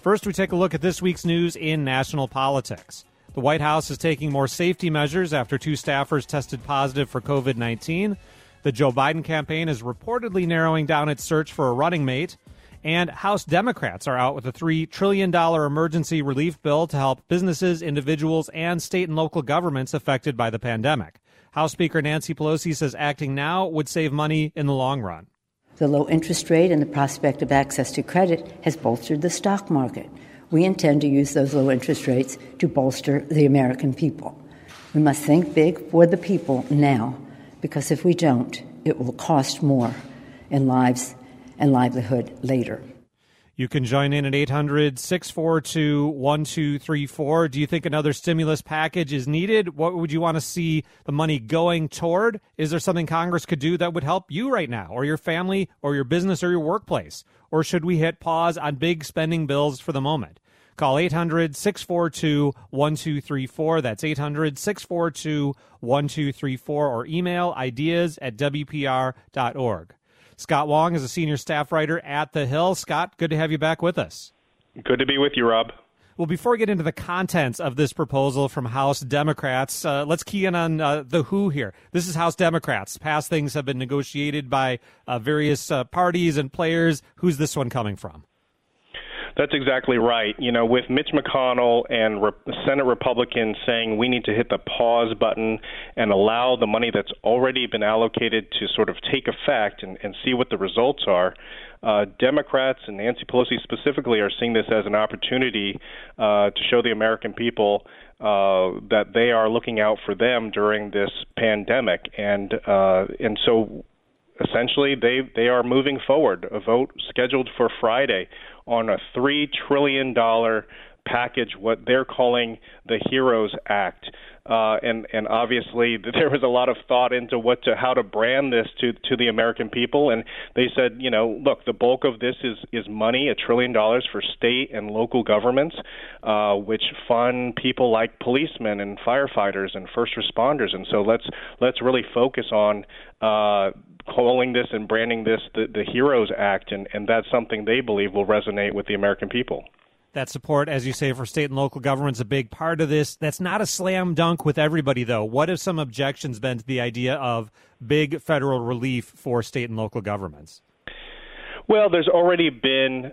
First, we take a look at this week's news in national politics. The White House is taking more safety measures after 2 staffers tested positive for COVID-19. The Joe Biden campaign is reportedly narrowing down its search for a running mate. And House Democrats are out with a $3 trillion emergency relief bill to help businesses, individuals, and state and local governments affected by the pandemic. House Speaker Nancy Pelosi says acting now would save money in the long run. The low interest rate and the prospect of access to credit has bolstered the stock market. We intend to use those low interest rates to bolster the American people. We must think big for the people now, because if we don't, it will cost more in lives and livelihood later. You can join in at 800-642-1234. Do you think another stimulus package is needed? What would you want to see the money going toward? Is there something Congress could do that would help you right now, or your family, or your business, or your workplace? Or should we hit pause on big spending bills for the moment? Call 800-642-1234. That's 800-642-1234, or email ideas@wpr.org. Scott Wong is a senior staff writer at The Hill. Scott, good to have you back with us. Good to be with you, Rob. Well, before we get into the contents of this proposal from House Democrats, let's key in on the who here. This is House Democrats. Past things have been negotiated by various parties and players. Who's this one coming from? That's exactly right. You know, with Mitch McConnell and Senate Republicans saying we need to hit the pause button and allow the money that's already been allocated to sort of take effect and see what the results are, Democrats and Nancy Pelosi specifically are seeing this as an opportunity to show the American people that they are looking out for them during this pandemic. And so essentially they are moving forward, a vote scheduled for Friday on a $3 trillion package, what they're calling the HEROES Act. And obviously there was a lot of thought into how to brand this to the American people. And they said, you know, look, the bulk of this is money, $1 trillion for state and local governments, which fund people like policemen and firefighters and first responders. And so let's really focus on calling this and branding this the HEROES Act, and that's something they believe will resonate with the American people. That support, as you say, for state and local government's a big part of this. That's not a slam dunk with everybody, though. What have some objections been to the idea of big federal relief for state and local governments? Well, there's already been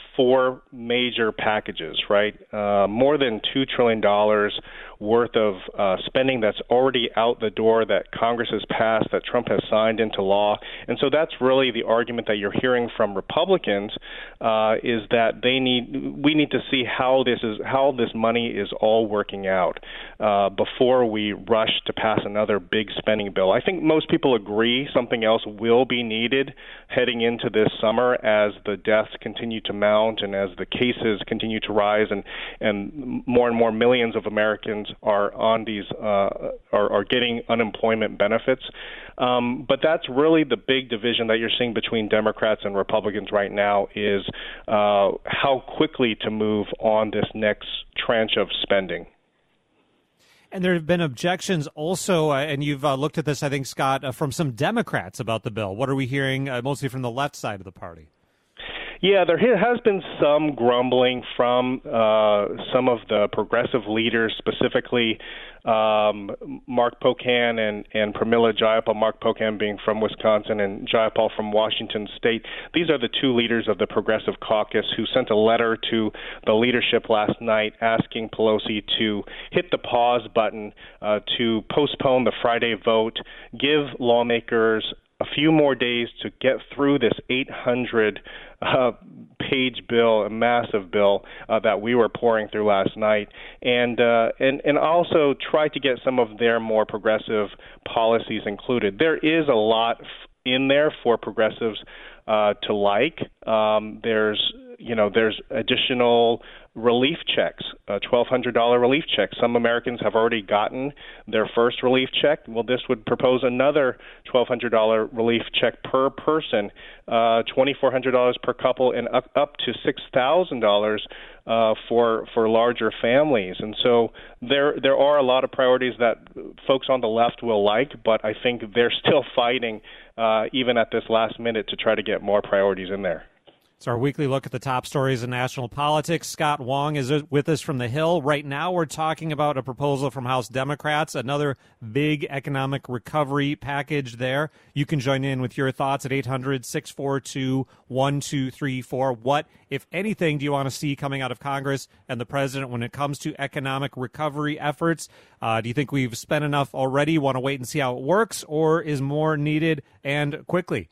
4 major packages, right? More than $2 trillion worth of spending that's already out the door that Congress has passed, that Trump has signed into law. And so that's really the argument that you're hearing from Republicans is that we need to see how this money is all working out before we rush to pass another big spending bill. I think most people agree something else will be needed heading into this summer as the deaths continue to mount and as the cases continue to rise and more millions of Americans are on these are getting unemployment benefits. But that's really the big division that you're seeing between Democrats and Republicans right now is how quickly to move on this next tranche of spending. And there have been objections also, and you've looked at this, I think, Scott, from some Democrats about the bill. What are we hearing mostly from the left side of the party? Yeah, there has been some grumbling from some of the progressive leaders, specifically Mark Pocan and Pramila Jayapal, Mark Pocan being from Wisconsin and Jayapal from Washington State. These are the 2 leaders of the Progressive Caucus who sent a letter to the leadership last night asking Pelosi to hit the pause button to postpone the Friday vote, give lawmakers a few more days to get through this 800-page bill, a massive bill that we were pouring through last night, and also try to get some of their more progressive policies included. There is a lot in there for progressives to like. There's additional relief checks, $1,200 relief checks. Some Americans have already gotten their first relief check. Well, this would propose another $1,200 relief check per person, $2,400 per couple, and up to $6,000 for larger families. And so there are a lot of priorities that folks on the left will like, but I think they're still fighting even at this last minute to try to get more priorities in there. It's our weekly look at the top stories in national politics. Scott Wong is with us from the Hill. Right now, we're talking about a proposal from House Democrats, another big economic recovery package there. You can join in with your thoughts at 800-642-1234. What, if anything, do you want to see coming out of Congress and the president when it comes to economic recovery efforts? Do you think we've spent enough already? Want to wait and see how it works, or is more needed and quickly?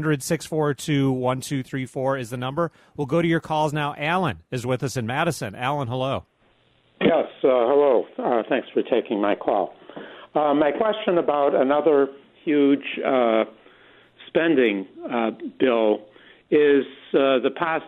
800-642-1234 is the number. We'll go to your calls now. Alan is with us in Madison. Alan, hello. Yes, hello. Thanks for taking my call. My question about another huge spending bill is the past.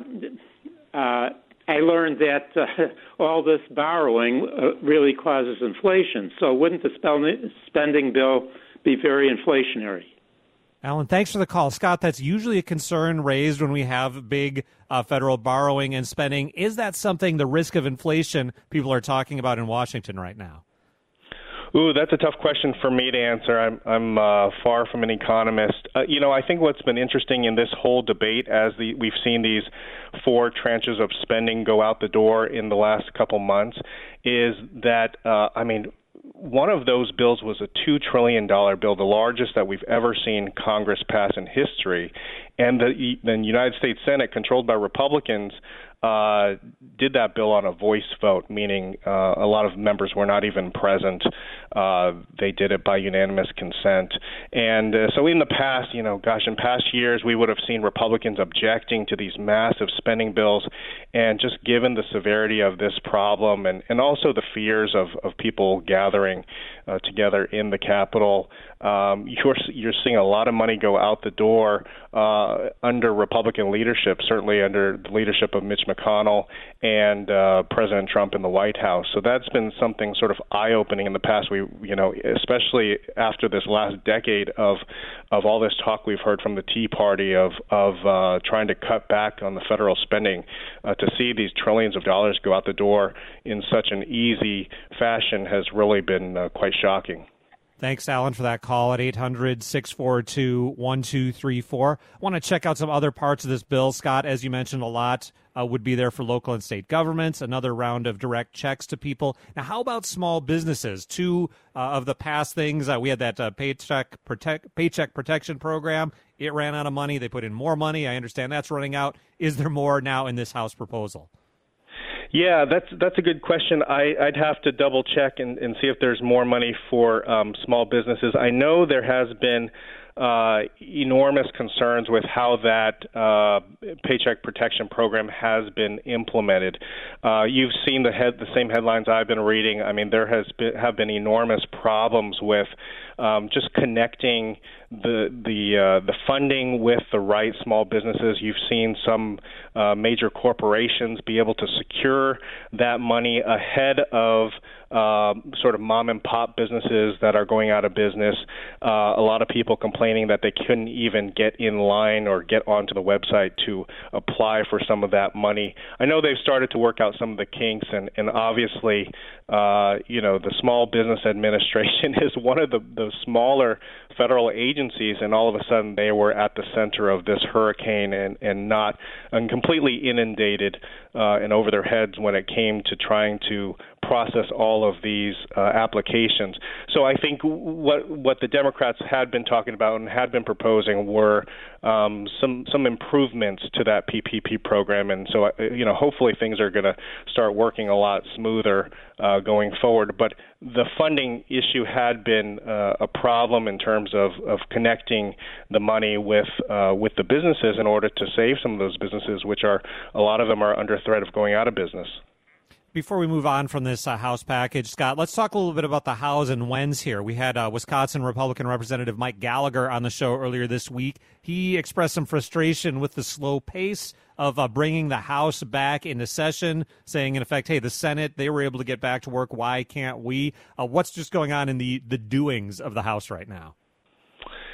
I learned that all this borrowing really causes inflation. So wouldn't the spending bill be very inflationary? Alan, thanks for the call. Scott, that's usually a concern raised when we have big federal borrowing and spending. Is that something, the risk of inflation, people are talking about in Washington right now? Ooh, that's a tough question for me to answer. I'm far from an economist. I think what's been interesting in this whole debate, as we've seen these 4 tranches of spending go out the door in the last couple months, is that, one of those bills was a $2 trillion bill, the largest that we've ever seen Congress pass in history. And the United States Senate, controlled by Republicans, did that bill on a voice vote, meaning a lot of members were not even present. They did it by unanimous consent. And so in the past, in past years, we would have seen Republicans objecting to these massive spending bills. And just given the severity of this problem and also the fears of people gathering together in the Capitol, you're seeing a lot of money go out the door under Republican leadership, certainly under the leadership of Mitch McConnell and President Trump in the White House. So that's been something sort of eye-opening in the past. Especially after this last decade of all this talk we've heard from the Tea Party of trying to cut back on the federal spending, to see these trillions of dollars go out the door in such an easy fashion has really been quite shocking. Thanks, Alan, for that call at 800-642-1234. I want to check out some other parts of this bill. Scott, as you mentioned, a lot would be there for local and state governments, another round of direct checks to people. Now, how about small businesses? Two of the past things, we had that Paycheck Protection Program. It ran out of money. They put in more money. I understand that's running out. Is there more now in this House proposal? Yeah, that's a good question. I'd have to double check and see if there's more money for small businesses. I know there has been enormous concerns with how that Paycheck Protection Program has been implemented. You've seen the same headlines I've been reading. I mean, there have been enormous problems with just connecting the funding with the right small businesses. You've seen some major corporations be able to secure that money ahead of sort of mom and pop businesses that are going out of business. A lot of people complaining that they couldn't even get in line or get onto the website to apply for some of that money. I know they've started to work out some of the kinks, and obviously, the Small Business Administration is one of the smaller federal agencies, and all of a sudden they were at the center of this hurricane and completely inundated and over their heads when it came to trying to process all of these applications. So I think what the Democrats had been talking about and had been proposing were some improvements to that PPP program, and so hopefully things are going to start working a lot smoother going forward. But the funding issue had been a problem in terms of connecting the money with the businesses in order to save some of those businesses, which a lot of them are under threat of going out of business. Before we move on from this House package, Scott, let's talk a little bit about the hows and whens here. We had Wisconsin Republican Representative Mike Gallagher on the show earlier this week. He expressed some frustration with the slow pace of bringing the House back into session, saying, in effect, hey, the Senate, they were able to get back to work. Why can't we? What's just going on in the doings of the House right now?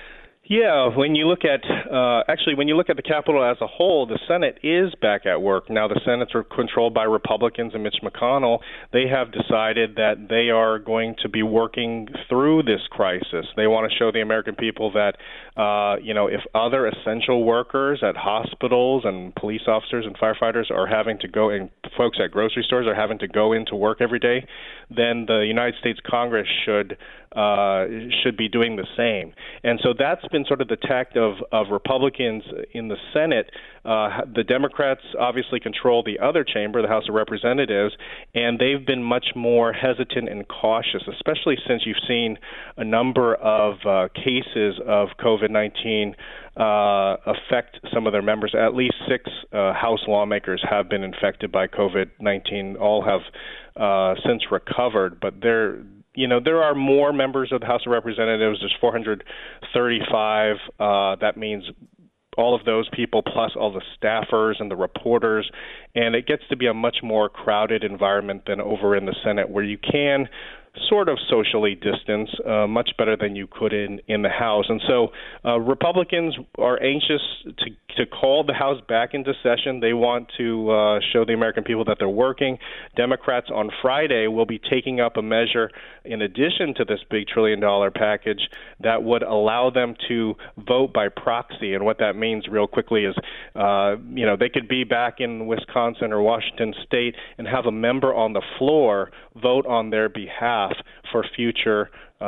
Yeah, when you look at when you look at the Capitol as a whole, the Senate is back at work. Now the Senate's controlled by Republicans and Mitch McConnell. They have decided that they are going to be working through this crisis. They want to show the American people that, if other essential workers at hospitals and police officers and firefighters are having to go, and folks at grocery stores are having to go into work every day, then the United States Congress should be doing the same. And so that's been sort of the tact of Republicans in the Senate. The Democrats obviously control the other chamber, the House of Representatives, and they've been much more hesitant and cautious, especially since you've seen a number of cases of COVID-19 affect some of their members. At least 6 House lawmakers have been infected by COVID-19. All have since recovered, but there are more members of the House of Representatives. There's 435. That means all of those people plus all the staffers and the reporters, and it gets to be a much more crowded environment than over in the Senate, where you can sort of socially distance much better than you could in the House. And so Republicans are anxious to call the House back into session. They want to show the American people that they're working. Democrats on Friday will be taking up a measure in addition to this big $1 trillion package that would allow them to vote by proxy. And what that means real quickly is, they could be back in Wisconsin or Washington State and have a member on the floor vote on their behalf for future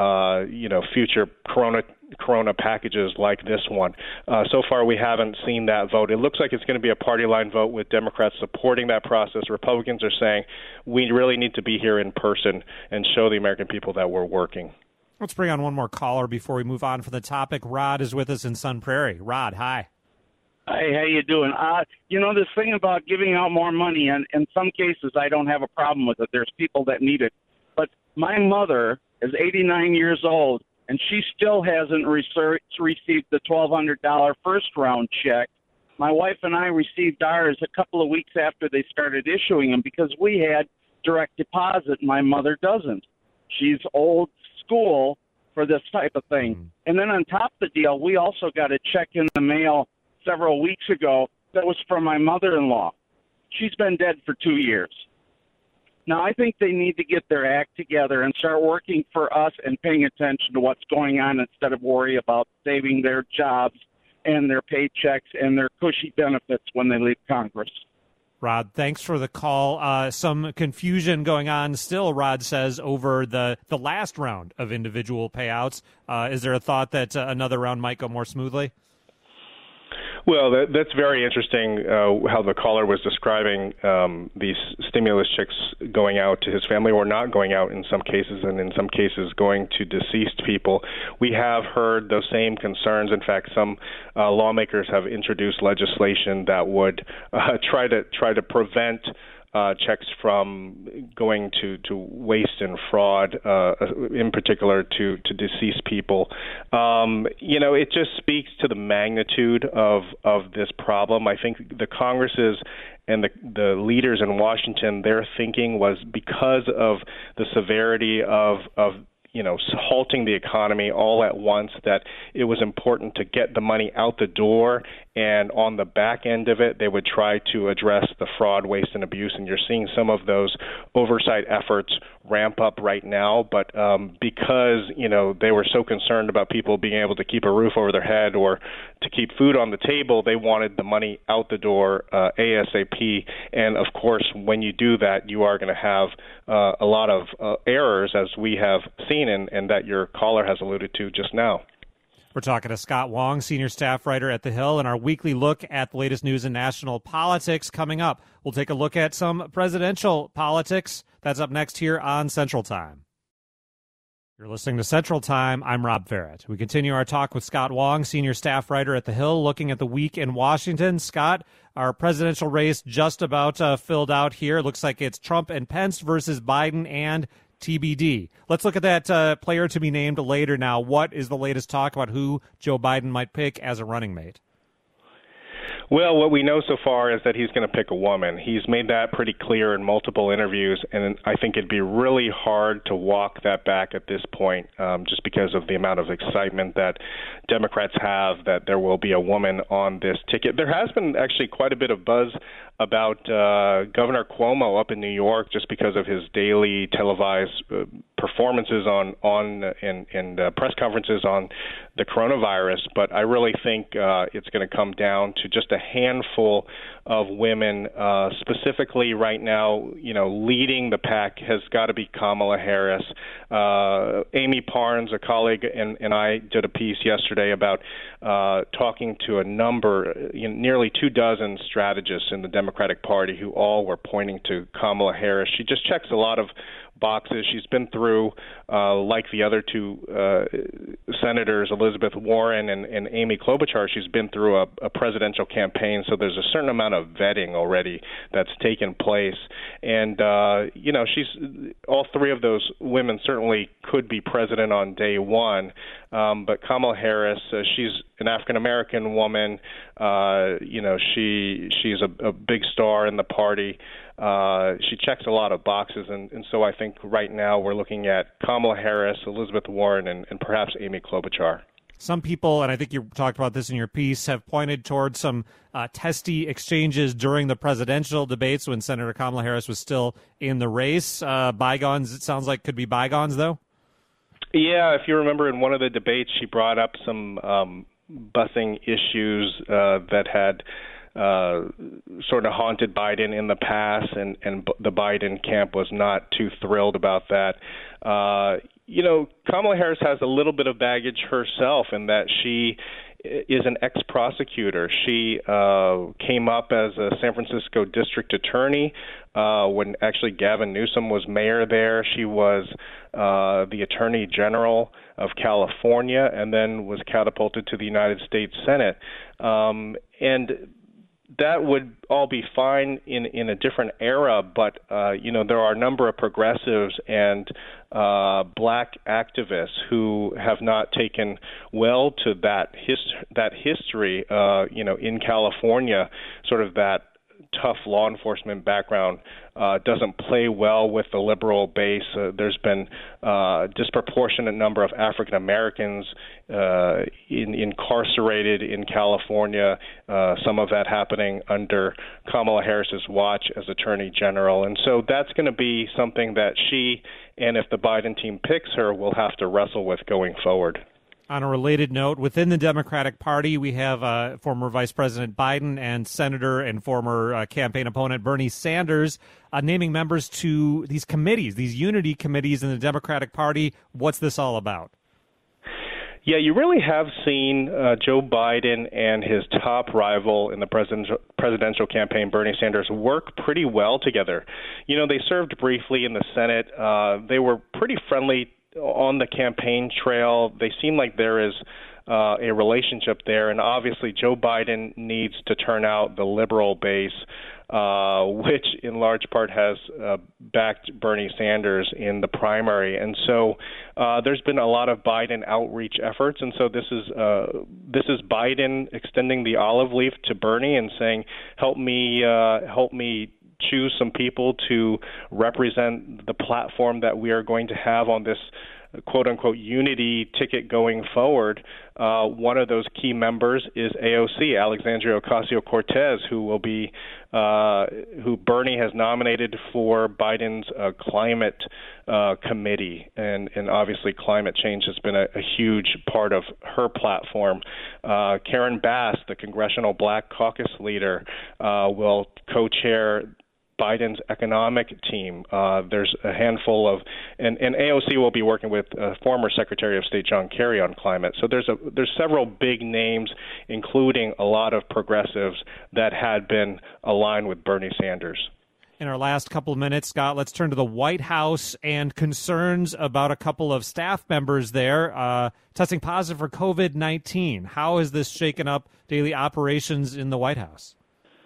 Corona packages like this one. So far, we haven't seen that vote. It looks like it's going to be a party line vote with Democrats supporting that process. Republicans are saying we really need to be here in person and show the American people that we're working. Let's bring on one more caller before we move on from the topic. Rod is with us in Sun Prairie. Rod, hi. Hey, how you doing? This thing about giving out more money, and in some cases I don't have a problem with it. There's people that need it. But my mother is 89 years old, and she still hasn't received the $1,200 first-round check. My wife and I received ours a couple of weeks after they started issuing them because we had direct deposit. My mother doesn't. She's old school for this type of thing. Mm. And then on top of the deal, we also got a check in the mail several weeks ago that was from my mother-in-law. She's been dead for 2 years. Now, I think they need to get their act together and start working for us and paying attention to what's going on instead of worry about saving their jobs and their paychecks and their cushy benefits when they leave Congress. Rod, thanks for the call. Some confusion going on still, Rod says, over the last round of individual payouts. Is there a thought that another round might go more smoothly? Well, that's very interesting how the caller was describing these stimulus checks going out to his family or not going out in some cases, and in some cases going to deceased people. We have heard those same concerns. In fact, some lawmakers have introduced legislation that would try to prevent checks from going to waste and fraud, in particular to deceased people. It just speaks to the magnitude of this problem. I think the Congresses and the leaders in Washington, their thinking was because of the severity of halting the economy all at once, that it was important to get the money out the door, and on the back end of it, they would try to address the fraud, waste, and abuse. And you're seeing some of those oversight efforts ramp up right now. But because, they were so concerned about people being able to keep a roof over their head or to keep food on the table, they wanted the money out the door ASAP. And, of course, when you do that, you are going to have a lot of errors, as we have seen and that your caller has alluded to just now. We're talking to Scott Wong, senior staff writer at The Hill, and our weekly look at the latest news in national politics. Coming up, we'll take a look at some presidential politics. That's up next here on Central Time. You're listening to Central Time. I'm Rob Farrett. We continue our talk with Scott Wong, senior staff writer at The Hill, looking at the week in Washington. Scott, our presidential race just about filled out here. Looks like it's Trump and Pence versus Biden and TBD. Let's look at that player to be named later now. What is the latest talk about who Joe Biden might pick as a running mate? Well, what we know so far is that he's going to pick a woman. He's made that pretty clear in multiple interviews, and I think it'd be really hard to walk that back at this point, just because of the amount of excitement that Democrats have that there will be a woman on this ticket. There has been actually quite a bit of buzz about Governor Cuomo up in New York, just because of his daily televised performances and press conferences on the coronavirus. But I really think it's going to come down to just a handful of women. Specifically right now, leading the pack has got to be Kamala Harris. Amy Parnes, a colleague, and I did a piece yesterday about talking to a number, nearly 24 strategists in the Democratic Party who all were pointing to Kamala Harris. She just checks a lot of boxes. She's been through, like the other two senators, Elizabeth Warren and Amy Klobuchar, she's been through a presidential campaign, so there's a certain amount of vetting already that's taken place. And, she's all three of those women certainly could be president on day one. But Kamala Harris, she's an African-American woman. She's a big star in the party. She checks a lot of boxes, and so I think right now we're looking at Kamala Harris, Elizabeth Warren, and perhaps Amy Klobuchar. Some people, and I think you talked about this in your piece, have pointed towards some testy exchanges during the presidential debates when Senator Kamala Harris was still in the race. Bygones, it sounds like, could be bygones, though? Yeah, if you remember in one of the debates, she brought up some busing issues that had sort of haunted Biden in the past, and the Biden camp was not too thrilled about that. Kamala Harris has a little bit of baggage herself in that she is an ex-prosecutor. She came up as a San Francisco district attorney when actually Gavin Newsom was mayor there. She was the attorney general of California and then was catapulted to the United States Senate. And that would all be fine in a different era, but there are a number of progressives and black activists who have not taken well to that history. In California, sort of that tough law enforcement background doesn't play well with the liberal base. There's been a disproportionate number of African Americans incarcerated in California, some of that happening under Kamala Harris's watch as Attorney General. And so that's going to be something that she, and if the Biden team picks her, will have to wrestle with going forward. On a related note, within the Democratic Party, we have former Vice President Biden and Senator and former campaign opponent Bernie Sanders naming members to these committees, these unity committees in the Democratic Party. What's this all about? Yeah, you really have seen Joe Biden and his top rival in the presidential campaign, Bernie Sanders, work pretty well together. They served briefly in the Senate. They were pretty friendly on the campaign trail. They seem like there is a relationship there, and obviously Joe Biden needs to turn out the liberal base, which in large part has backed Bernie Sanders in the primary. And so there's been a lot of Biden outreach efforts, and so this is Biden extending the olive leaf to Bernie and saying, help me choose some people to represent the platform that we are going to have on this quote-unquote unity ticket going forward. One of those key members is AOC, Alexandria Ocasio-Cortez, who Bernie has nominated for Biden's climate committee, and obviously climate change has been a huge part of her platform. Karen Bass, the Congressional Black Caucus leader, will co-chair Biden's economic team. There's a handful of, and AOC will be working with former Secretary of State John Kerry on climate. So there's several big names, including a lot of progressives that had been aligned with Bernie Sanders. In our last couple of minutes, Scott, let's turn to the White House and concerns about a couple of staff members there testing positive for COVID-19. How has this shaken up daily operations in the White House?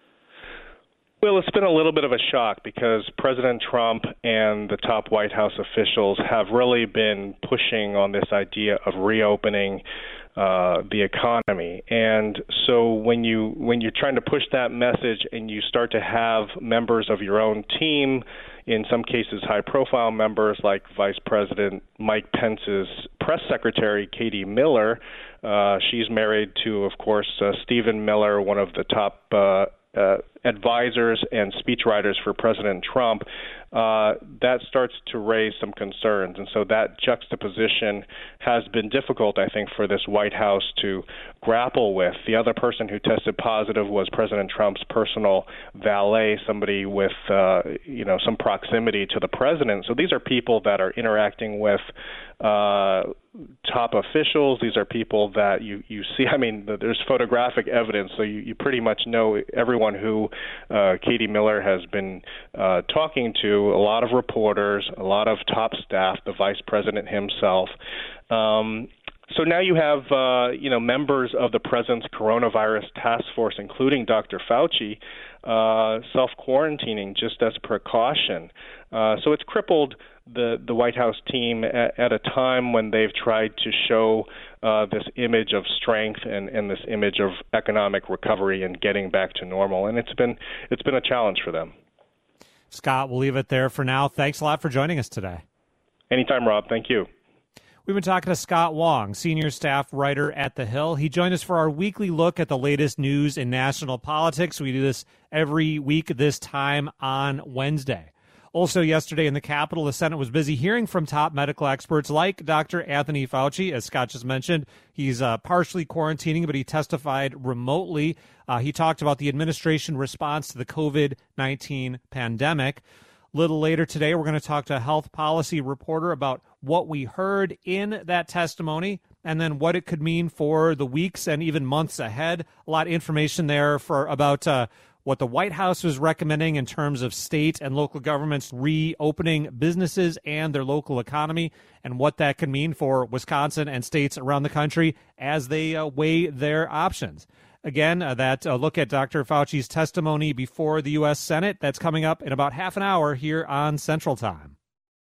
Well, it's been a little bit of a shock because President Trump and the top White House officials have really been pushing on this idea of reopening the economy. And so when you're trying to push that message and you start to have members of your own team, in some cases high-profile members like Vice President Mike Pence's press secretary, Katie Miller, she's married to, of course, Stephen Miller, one of the top advisors and speechwriters for President Trump, that starts to raise some concerns. And so that juxtaposition has been difficult, I think, for this White House to grapple with. The other person who tested positive was President Trump's personal valet, somebody with, some proximity to the president. So these are people that are interacting with top officials. These are people that you see. I mean, there's photographic evidence, so you pretty much know everyone who Katie Miller has been talking to, a lot of reporters, a lot of top staff, the vice president himself. So now you have, members of the president's coronavirus task force, including Dr. Fauci, self-quarantining just as precaution. So it's crippled the White House team at a time when they've tried to show this image of strength and this image of economic recovery and getting back to normal. And it's been a challenge for them. Scott, we'll leave it there for now. Thanks a lot for joining us today. Anytime, Rob. Thank you. We've been talking to Scott Wong, senior staff writer at The Hill. He joined us for our weekly look at the latest news in national politics. We do this every week this time on Wednesday. Also yesterday in the Capitol, the Senate was busy hearing from top medical experts like Dr. Anthony Fauci. As Scott just mentioned, he's partially quarantining, but he testified remotely. He talked about the administration response to the COVID-19 pandemic. A little later today, we're going to talk to a health policy reporter about what we heard in that testimony and then what it could mean for the weeks and even months ahead. A lot of information there about what the White House was recommending in terms of state and local governments reopening businesses and their local economy and what that could mean for Wisconsin and states around the country as they weigh their options. Again, that look at Dr. Fauci's testimony before the U.S. Senate, that's coming up in about half an hour here on Central Time.